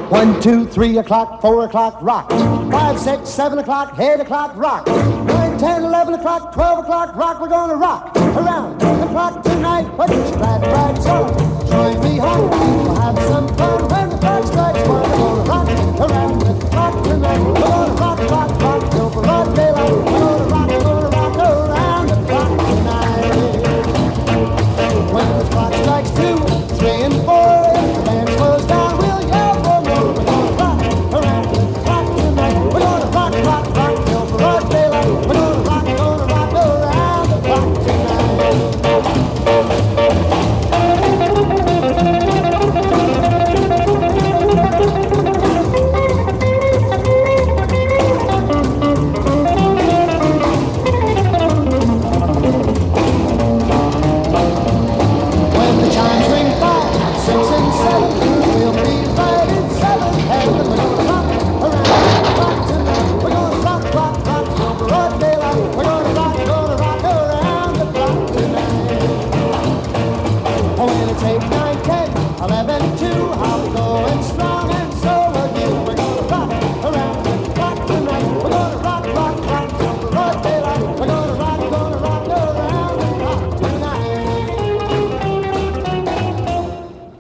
1, 2, 3 o'clock, 4 o'clock, rock. 5, 6, 7 o'clock, 8 o'clock, rock. 9, 10, 11 o'clock, 12 o'clock, rock. We're gonna rock around the clock tonight. Put your glad rags on. Join me home, we'll have some fun.